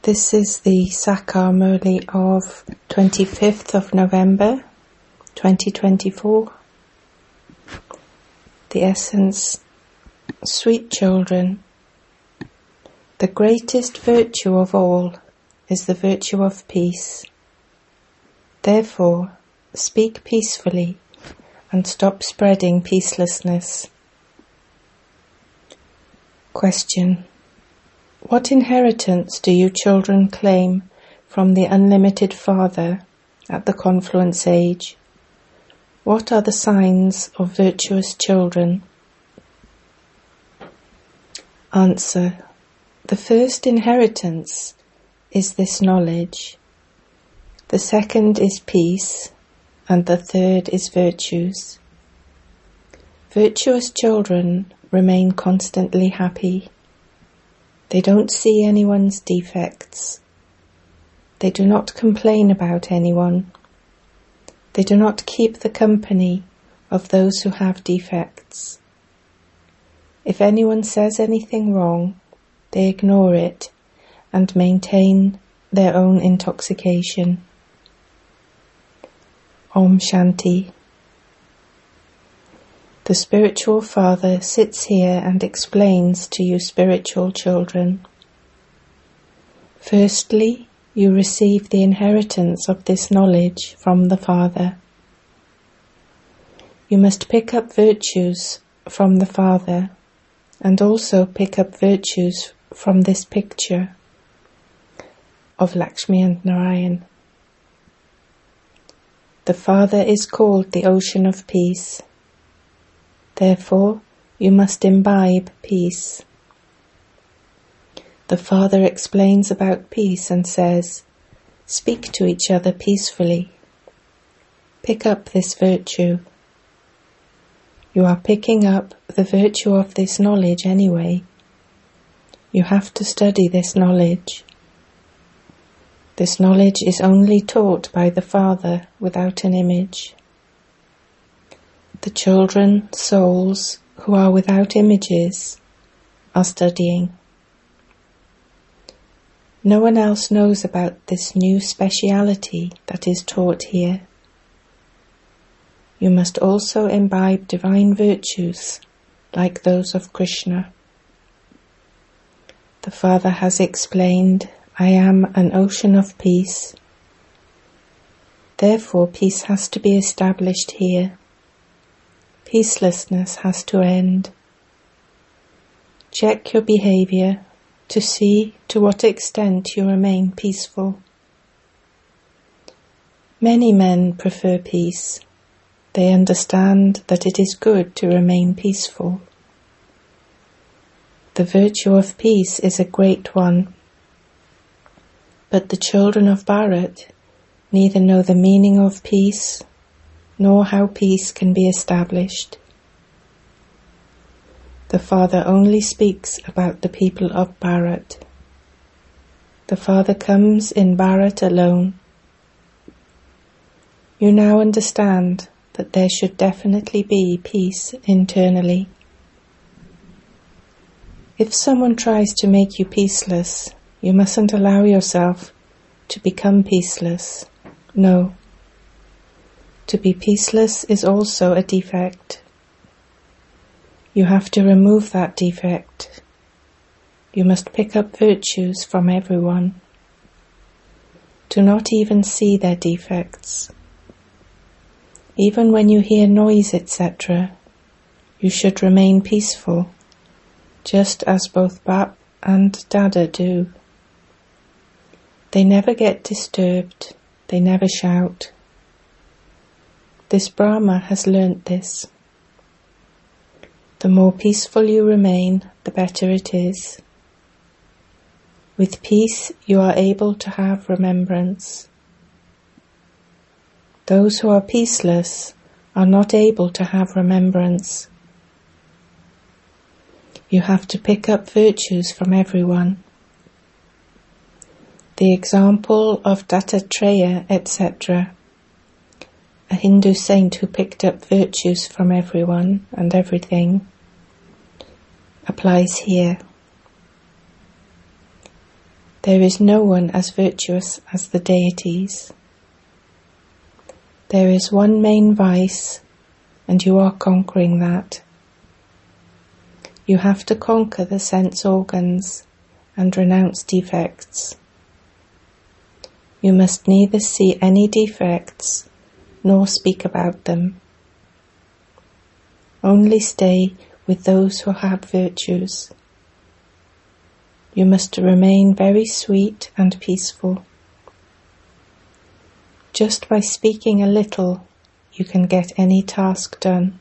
This is the Sakar Murli of 25th of November 2024. The essence: sweet children, the greatest virtue of all is the virtue of peace. Therefore, speak peacefully and stop spreading peacelessness. Question: what inheritance do you children claim from the unlimited Father at the confluence age? What are the signs of virtuous children? Answer: the first inheritance is this knowledge. The second is peace, and the third is virtues. Virtuous children remain constantly happy. They don't see anyone's defects. They do not complain about anyone. They do not keep the company of those who have defects. If anyone says anything wrong, they ignore it and maintain their own intoxication. Om Shanti. The spiritual father sits here and explains to you spiritual children. Firstly, you receive the inheritance of this knowledge from the Father. You must pick up virtues from the Father and also pick up virtues from this picture of Lakshmi and Narayan. The Father is called the Ocean of Peace. Therefore, you must imbibe peace. The Father explains about peace and says, speak to each other peacefully. Pick up this virtue. You are picking up the virtue of this knowledge anyway. You have to study this knowledge. This knowledge is only taught by the Father without an image. The children, souls, who are without images, are studying. No one else knows about this new speciality that is taught here. You must also imbibe divine virtues like those of Krishna. The Father has explained, I am an ocean of peace. Therefore, peace has to be established here. Peacelessness has to end. Check your behavior to see to what extent you remain peaceful. Many men prefer peace. They understand that it is good to remain peaceful. The virtue of peace is a great one. But the children of Bharat neither know the meaning of peace nor how peace can be established. The Father only speaks about the people of Bharat. The Father comes in Bharat alone. You now understand that there should definitely be peace internally. If someone tries to make you peaceless, you mustn't allow yourself to become peaceless. No. To be peaceless is also a defect. You have to remove that defect. You must pick up virtues from everyone. Do not even see their defects. Even when you hear noise, etc., you should remain peaceful, just as both Bap and Dada do. They never get disturbed. They never shout. This Brahma has learnt this. The more peaceful you remain, the better it is. With peace, you are able to have remembrance. Those who are peaceless are not able to have remembrance. You have to pick up virtues from everyone. The example of Dattatreya, etc., a Hindu saint who picked up virtues from everyone and everything, applies here. There is no one as virtuous as the deities. There is one main vice, and you are conquering that. You have to conquer the sense organs and renounce defects. You must neither see any defects nor speak about them. Only stay with those who have virtues. You must remain very sweet and peaceful. Just by speaking a little, you can get any task done.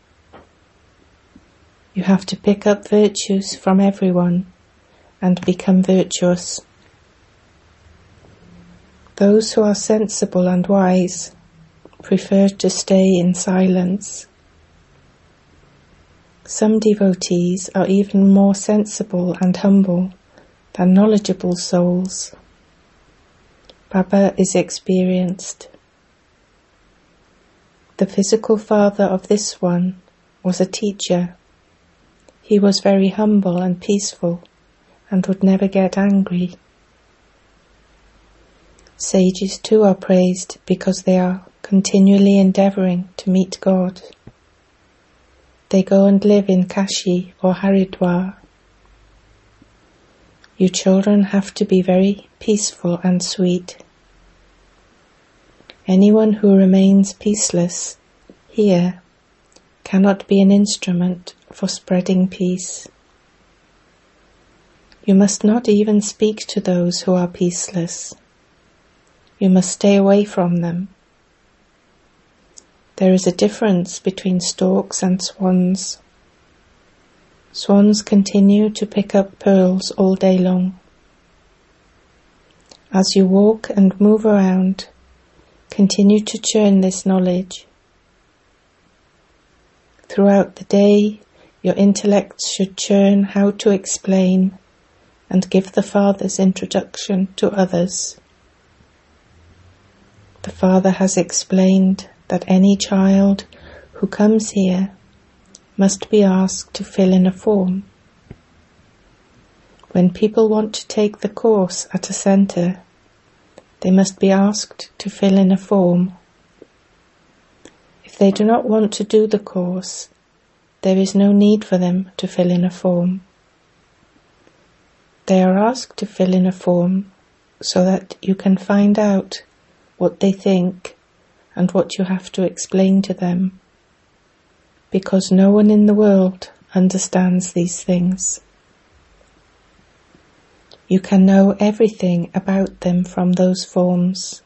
You have to pick up virtues from everyone and become virtuous. Those who are sensible and wise prefer to stay in silence. Some devotees are even more sensible and humble than knowledgeable souls. Baba is experienced. The physical father of this one was a teacher. He was very humble and peaceful and would never get angry. Sages too are praised because they are continually endeavouring to meet God. They go and live in Kashi or Haridwar. You children have to be very peaceful and sweet. Anyone who remains peaceless here cannot be an instrument for spreading peace. You must not even speak to those who are peaceless. You must stay away from them. There is a difference between storks and swans. Swans continue to pick up pearls all day long. As you walk and move around, continue to churn this knowledge. Throughout the day, your intellect should churn how to explain and give the Father's introduction to others. The Father has explained that any child who comes here must be asked to fill in a form. When people want to take the course at a centre, they must be asked to fill in a form. If they do not want to do the course, there is no need for them to fill in a form. They are asked to fill in a form so that you can find out what they think and what you have to explain to them, because no one in the world understands these things. You can know everything about them from those forms.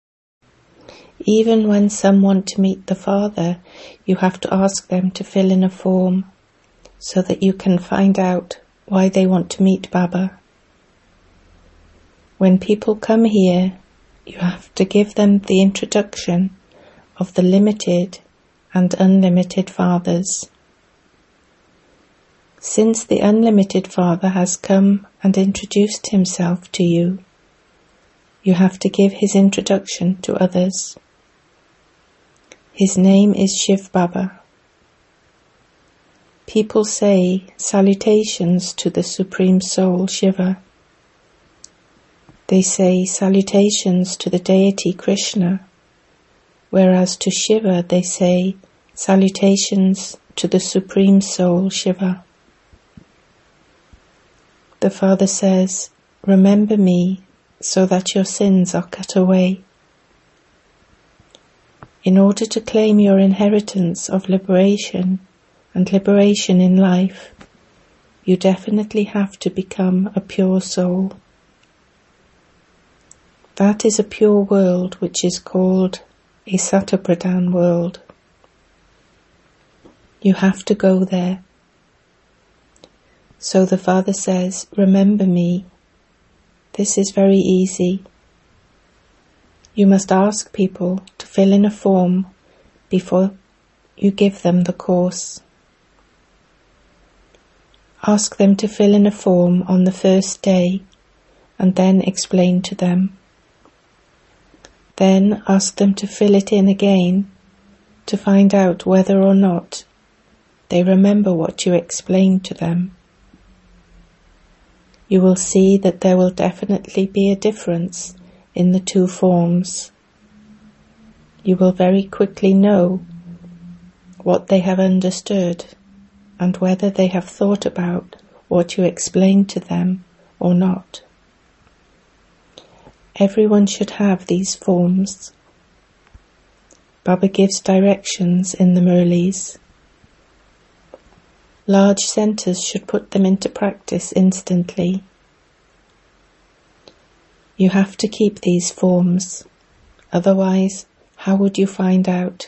Even when some want to meet the Father, you have to ask them to fill in a form so that you can find out why they want to meet Baba. When people come here, you have to give them the introduction of the limited and unlimited fathers. Since the unlimited Father has come and introduced himself to you, you have to give his introduction to others. His name is Shiv Baba. People say salutations to the Supreme Soul Shiva. They say salutations to the deity Krishna, whereas to Shiva they say salutations to the Supreme Soul Shiva. The Father says, "Remember me so that your sins are cut away." In order to claim your inheritance of liberation and liberation in life, you definitely have to become a pure soul. That is a pure world which is called a Satapradhan world. You have to go there. So the Father says, "Remember me." This is very easy. You must ask people to fill in a form before you give them the course. Ask them to fill in a form on the first day and then explain to them. Then ask them to fill it in again to find out whether or not they remember what you explained to them. you will see that there will definitely be a difference in the two forms. You will very quickly know what they have understood and whether they have thought about what you explained to them or not. Everyone should have these forms. Baba gives directions in the Murlis. Large centres should put them into practice instantly. You have to keep these forms, otherwise, how would you find out?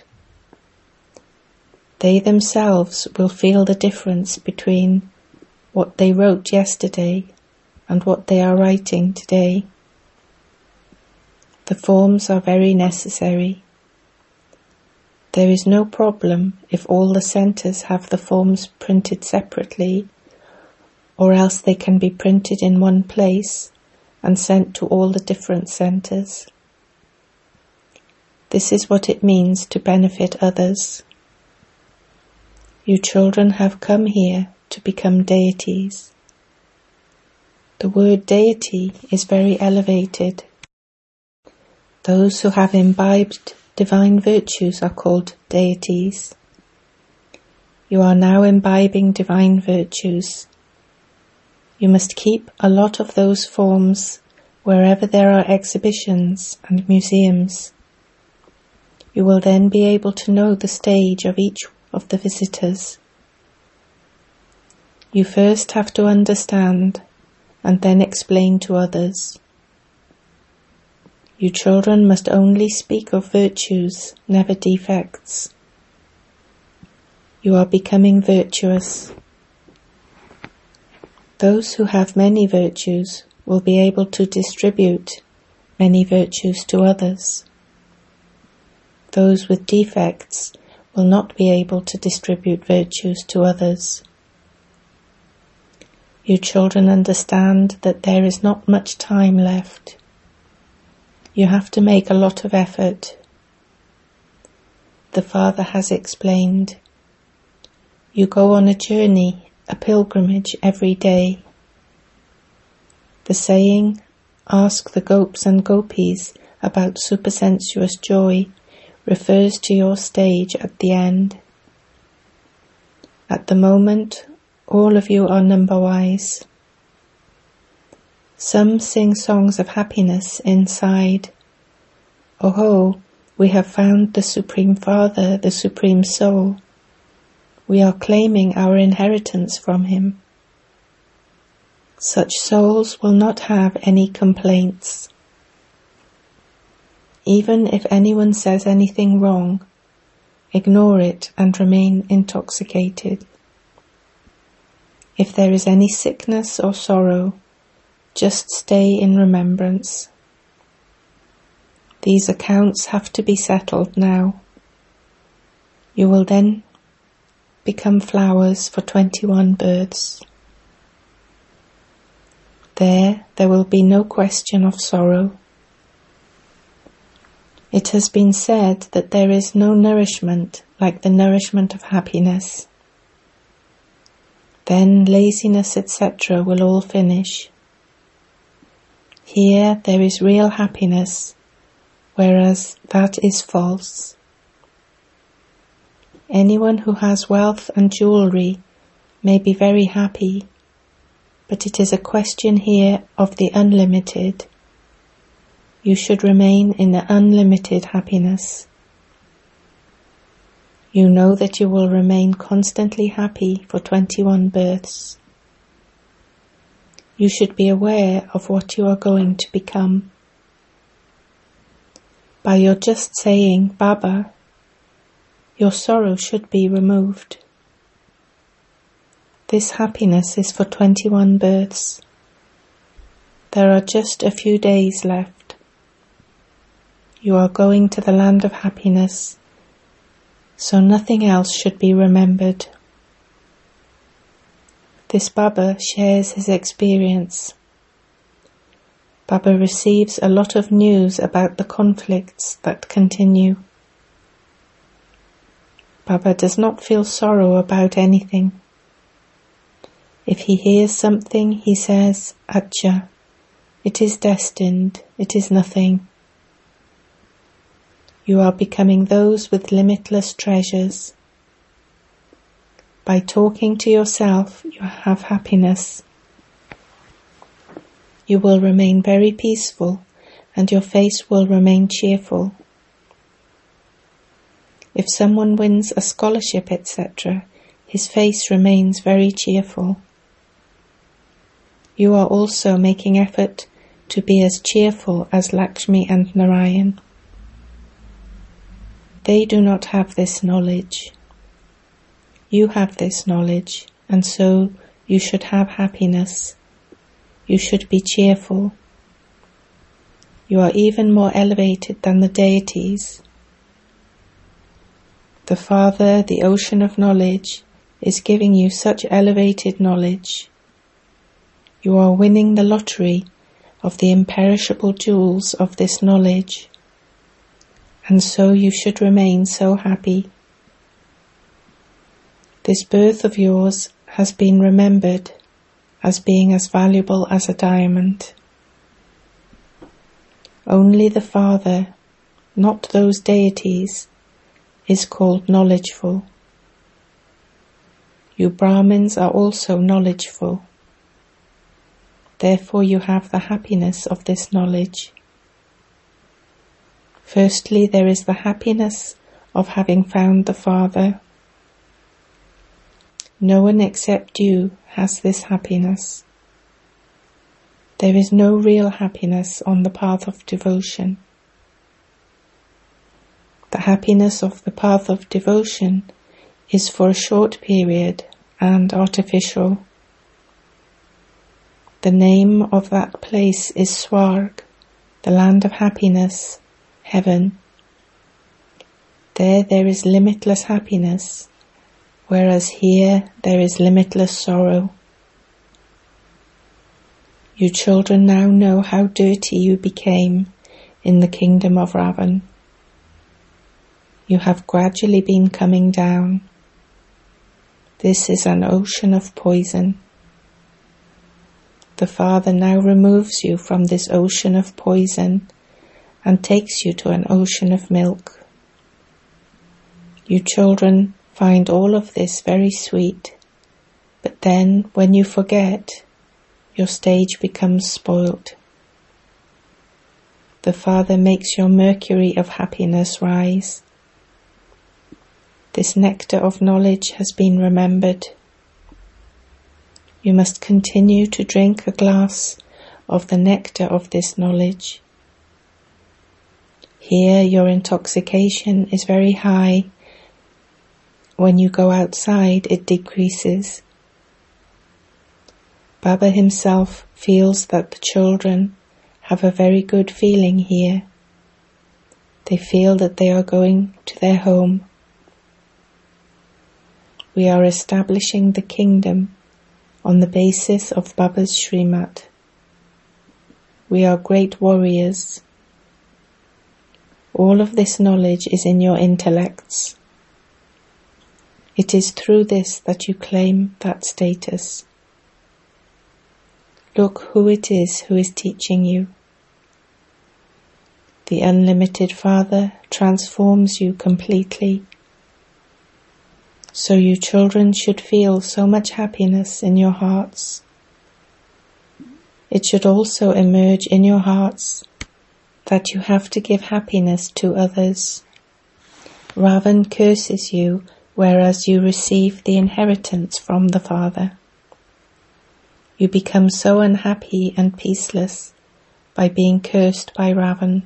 They themselves will feel the difference between what they wrote yesterday and what they are writing today. The forms are very necessary. There is no problem if all the centres have the forms printed separately, or else they can be printed in one place and sent to all the different centres. This is what it means to benefit others. You children have come here to become deities. The word deity is very elevated. Those who have imbibed divine virtues are called deities. You are now imbibing divine virtues. You must keep a lot of those forms wherever there are exhibitions and museums. You will then be able to know the stage of each of the visitors. You first have to understand and then explain to others. You children must only speak of virtues, never defects. You are becoming virtuous. Those who have many virtues will be able to distribute many virtues to others. Those with defects will not be able to distribute virtues to others. You children understand that there is not much time left. You have to make a lot of effort. The Father has explained. You go on a journey, a pilgrimage every day. The saying, ask the gopis and gopis about supersensuous joy, refers to your stage at the end. At the moment, all of you are number-wise. Some sing songs of happiness inside. Oh, we have found the Supreme Father, the Supreme Soul. We are claiming our inheritance from him. Such souls will not have any complaints. Even if anyone says anything wrong, ignore it and remain intoxicated. If there is any sickness or sorrow, just stay in remembrance. These accounts have to be settled now. You will then become flowers for 21 births. There will be no question of sorrow. It has been said that there is no nourishment like the nourishment of happiness. Then laziness, etc. will all finish. Here there is real happiness, whereas that is false. Anyone who has wealth and jewelry may be very happy, but it is a question here of the unlimited. You should remain in the unlimited happiness. You know that you will remain constantly happy for 21 births. You should be aware of what you are going to become. By your just saying, Baba, your sorrow should be removed. This happiness is for 21 births. There are just a few days left. You are going to the land of happiness, so nothing else should be remembered. This Baba shares his experience. Baba receives a lot of news about the conflicts that continue. Baba does not feel sorrow about anything. If he hears something, he says, Acha, it is destined, it is nothing. You are becoming those with limitless treasures. By talking to yourself, you have happiness. You will remain very peaceful, and your face will remain cheerful. If someone wins a scholarship, etc., his face remains very cheerful. You are also making effort to be as cheerful as Lakshmi and Narayan. They do not have this knowledge. You have this knowledge, and so you should have happiness. You should be cheerful. You are even more elevated than the deities. The Father, the ocean of knowledge, is giving you such elevated knowledge. You are winning the lottery of the imperishable jewels of this knowledge, and so you should remain so happy. This birth of yours has been remembered as being as valuable as a diamond. Only the Father, not those deities, is called knowledgeful. You Brahmins are also knowledgeful. Therefore you have the happiness of this knowledge. Firstly, there is the happiness of having found the Father. No one except you has this happiness. There is no real happiness on the path of devotion. The happiness of the path of devotion is for a short period and artificial. The name of that place is Swarg, the land of happiness, heaven. There is limitless happiness, whereas here there is limitless sorrow. You children now know how dirty you became in the kingdom of Ravan. You have gradually been coming down. This is an ocean of poison. The Father now removes you from this ocean of poison and takes you to an ocean of milk. You children find all of this very sweet, but then when you forget, your stage becomes spoilt. The Father makes your mercury of happiness rise. This nectar of knowledge has been remembered. You must continue to drink a glass of the nectar of this knowledge. Here your intoxication is very high. When you go outside, it decreases. Baba himself feels that the children have a very good feeling here. They feel that they are going to their home. We are establishing the kingdom on the basis of Baba's Srimat. We are great warriors. All of this knowledge is in your intellects. It is through this that you claim that status. Look who it is who is teaching you. The unlimited Father transforms you completely. So you children should feel so much happiness in your hearts. It should also emerge in your hearts that you have to give happiness to others. Ravan curses you, whereas you receive the inheritance from the Father. You become so unhappy and peaceless by being cursed by Ravan.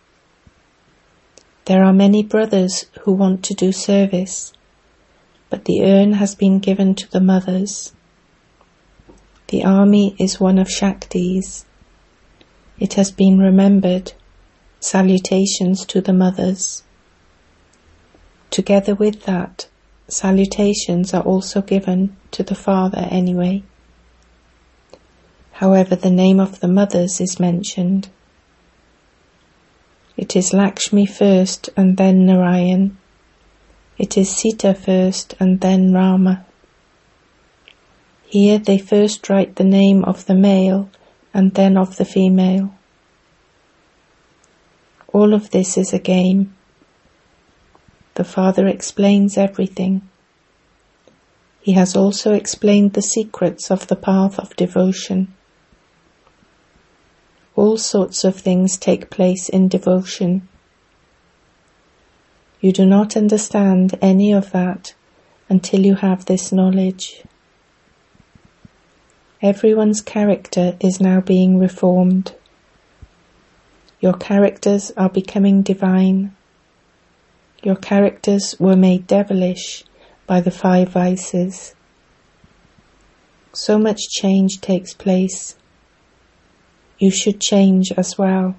There are many brothers who want to do service, but the urn has been given to the mothers. The army is one of Shaktis. It has been remembered. Salutations to the mothers. Together with that, salutations are also given to the Father anyway. However, the name of the mothers is mentioned. It is Lakshmi first and then Narayan. It is Sita first and then Rama. Here they first write the name of the male and then of the female. All of this is a game. The Father explains everything. He has also explained the secrets of the path of devotion. All sorts of things take place in devotion. You do not understand any of that until you have this knowledge. Everyone's character is now being reformed. Your characters are becoming divine. Your characters were made devilish by the 5 vices. So much change takes place. You should change as well.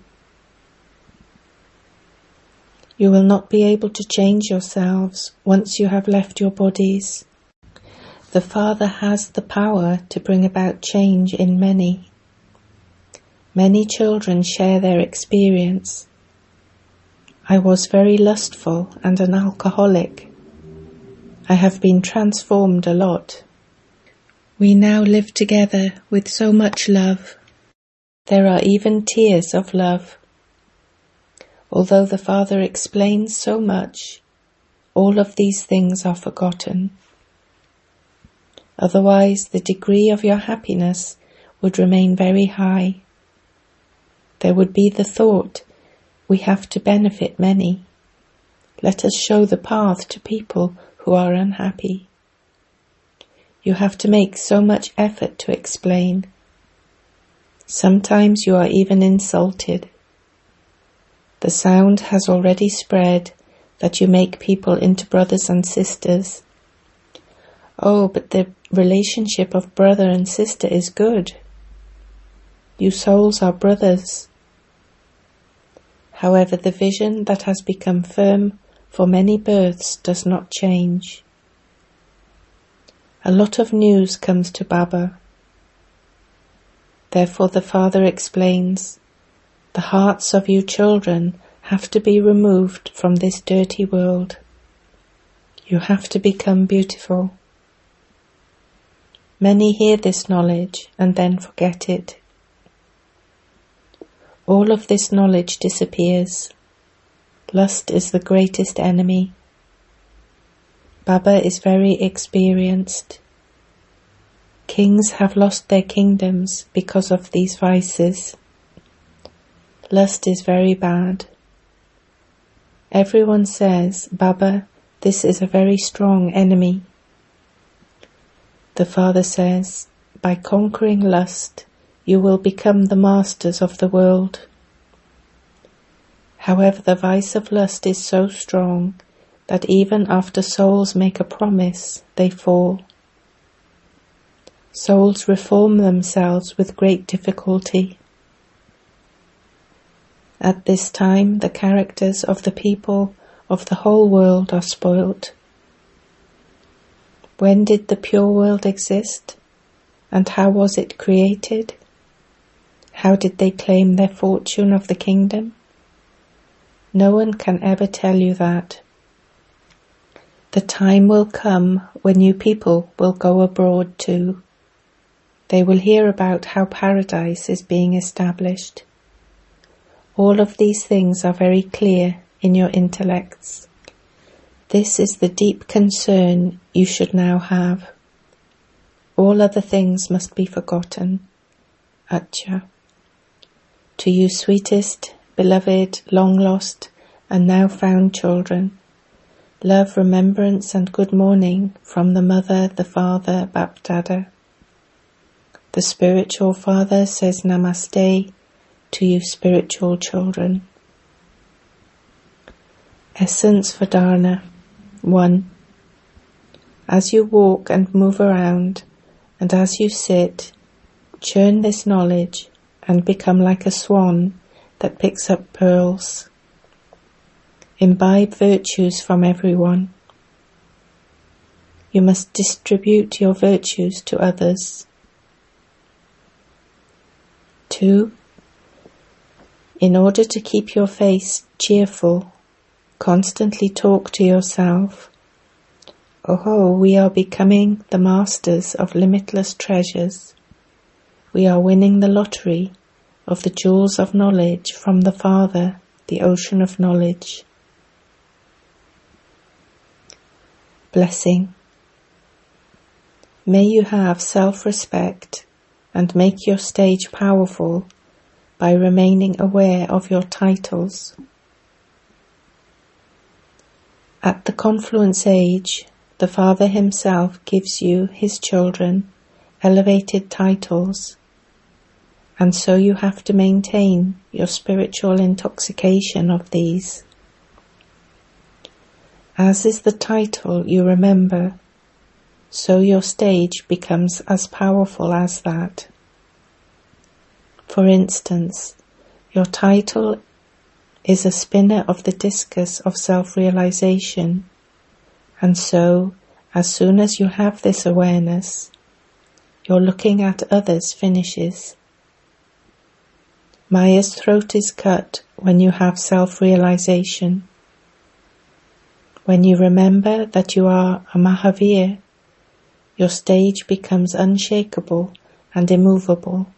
You will not be able to change yourselves once you have left your bodies. The Father has the power to bring about change in many. Many children share their experience. I was very lustful and an alcoholic. I have been transformed a lot. We now live together with so much love. There are even tears of love. Although the Father explains so much, all of these things are forgotten. Otherwise, the degree of your happiness would remain very high. There would be the thought, we have to benefit many. Let us show the path to people who are unhappy. You have to make so much effort to explain. Sometimes you are even insulted. The sound has already spread that you make people into brothers and sisters. Oh, but the relationship of brother and sister is good. You souls are brothers. However, the vision that has become firm for many births does not change. A lot of news comes to Baba. Therefore the Father explains, the hearts of you children have to be removed from this dirty world. You have to become beautiful. Many hear this knowledge and then forget it. All of this knowledge disappears. Lust is the greatest enemy. Baba is very experienced. Kings have lost their kingdoms because of these vices. Lust is very bad. Everyone says, Baba, this is a very strong enemy. The Father says, by conquering lust, you will become the masters of the world. However, the vice of lust is so strong that even after souls make a promise, they fall. Souls reform themselves with great difficulty. At this time, the characters of the people of the whole world are spoilt. When did the pure world exist? And how was it created? How did they claim their fortune of the kingdom? No one can ever tell you that. The time will come when you people will go abroad too. They will hear about how paradise is being established. All of these things are very clear in your intellects. This is the deep concern you should now have. All other things must be forgotten. Acha. To you sweetest, beloved, long lost, and now found children, love, remembrance, and good morning from the Mother, the Father, Bapdada. The spiritual Father says Namaste to you spiritual children. Essence for Dharana. 1. As you walk and move around, and as you sit, churn this knowledge and become like a swan that picks up pearls. Imbibe virtues from everyone. You must distribute your virtues to others. 2. In order to keep your face cheerful, constantly talk to yourself, Oh, we are becoming the masters of limitless treasures. We are winning the lottery of the jewels of knowledge from the Father, the ocean of knowledge. Blessing. May you have self-respect and make your stage powerful by remaining aware of your titles. At the confluence age, the Father himself gives you, his children, elevated titles, and so you have to maintain your spiritual intoxication of these. As is the title you remember, so your stage becomes as powerful as that. For instance, your title is a spinner of the discus of self-realization, and so, as soon as you have this awareness, your looking at others finishes. Maya's throat is cut when you have self-realization. When you remember that you are a Mahavir, your stage becomes unshakable and immovable.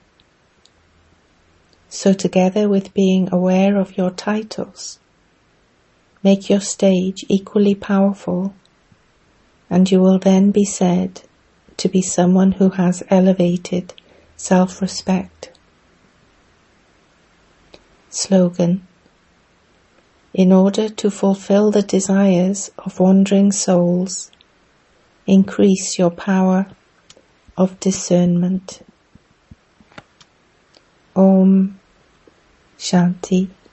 So together with being aware of your titles, make your stage equally powerful, and you will then be said to be someone who has elevated self-respect. Slogan. In order to fulfill the desires of wandering souls, increase your power of discernment. Om Shanti.